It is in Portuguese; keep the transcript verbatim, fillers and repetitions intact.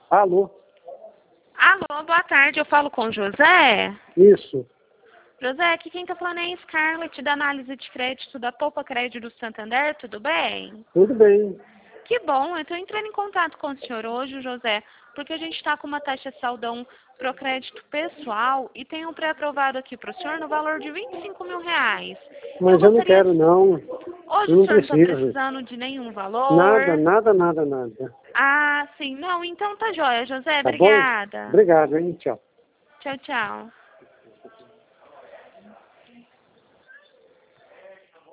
Alô? Alô, boa tarde, eu falo com o José. Isso. José, aqui quem tá falando é a Scarlett, da análise de crédito da Poupa Crédito do Santander, tudo bem? Tudo bem. Que bom, eu estou entrando em contato com o senhor hoje, José, porque a gente está com uma taxa saldão pro crédito pessoal e tem um pré-aprovado aqui para o senhor no valor de vinte e cinco mil reais. Mas eu, eu não quero, não. Hoje eu o senhor não está preciso. precisando de nenhum valor? Nada, nada, nada, nada. Ah, sim. Não, então tá jóia, José. Tá bom? Obrigada. Obrigado, hein? Tchau. Tchau, tchau.